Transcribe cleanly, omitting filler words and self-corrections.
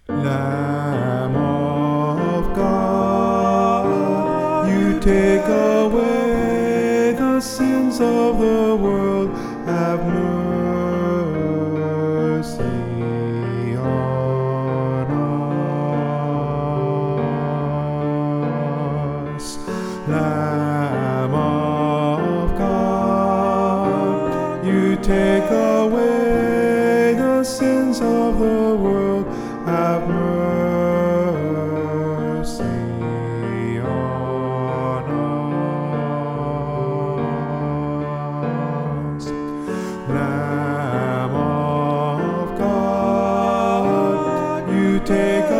Lamb of God, you take away the sins of the world. Have mercy on us. Lamb of God, you take away the sins of the world. Have mercy on us. Lamb of God, you take